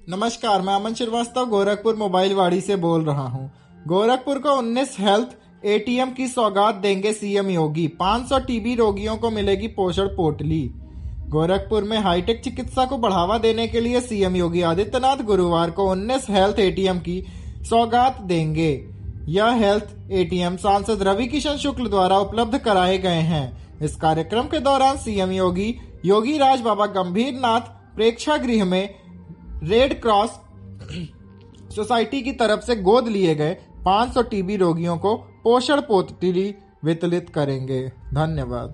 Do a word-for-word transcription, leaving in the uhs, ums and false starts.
नमस्कार, मैं अमन श्रीवास्तव गोरखपुर मोबाइल वाड़ी से बोल रहा हूं। गोरखपुर को उन्नीस हेल्थ एटीएम की सौगात देंगे सीएम योगी। पाँच सौ टीबी रोगियों को मिलेगी पोषण पोटली। गोरखपुर में हाईटेक चिकित्सा को बढ़ावा देने के लिए सीएम योगी आदित्यनाथ गुरुवार को उन्नीस हेल्थ एटीएम की सौगात देंगे। यह हेल्थ एटीएम सांसद रवि किशन शुक्ल द्वारा उपलब्ध कराए गए हैं। इस कार्यक्रम के दौरान सीएम योगी योगी राज बाबा गंभीर नाथ प्रेक्षागृह में रेड क्रॉस सोसाइटी की तरफ से गोद लिए गए पाँच सौ टीबी रोगियों को पोषण पोटली वितरित करेंगे। धन्यवाद।